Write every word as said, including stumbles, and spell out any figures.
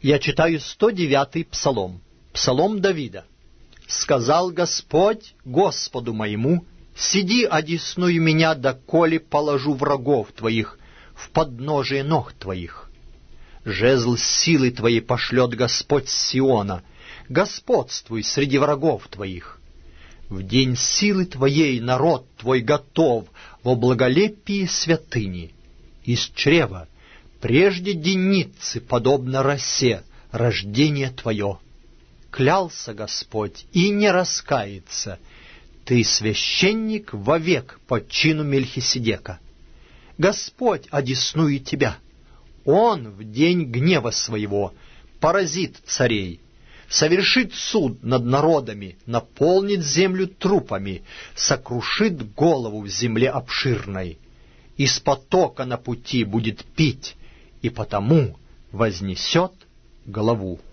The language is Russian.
Я читаю сто девятый псалом, псалом Давида. «Сказал Господь Господу моему, сиди одесную меня, доколе положу врагов твоих в подножие ног твоих. Жезл силы твоей пошлет Господь с Сиона, господствуй среди врагов твоих. В день силы твоей народ твой готов во благолепии святыни. Из чрева прежде деницы, подобно росе, рождение твое. Клялся Господь и не раскается, ты священник вовек по чину Мельхиседека. Господь одеснует тебя, Он в день гнева своего поразит царей, совершит суд над народами, наполнит землю трупами, сокрушит голову в земле обширной. Из потока на пути будет пить, и потому вознесет голову».